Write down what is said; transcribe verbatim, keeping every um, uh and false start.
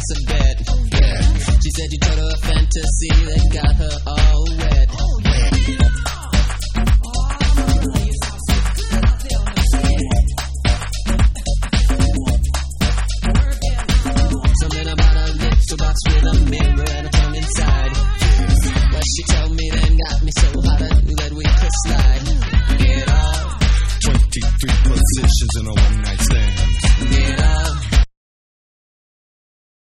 a bet. Yeah. She said you told her a fantasy that got her all wet.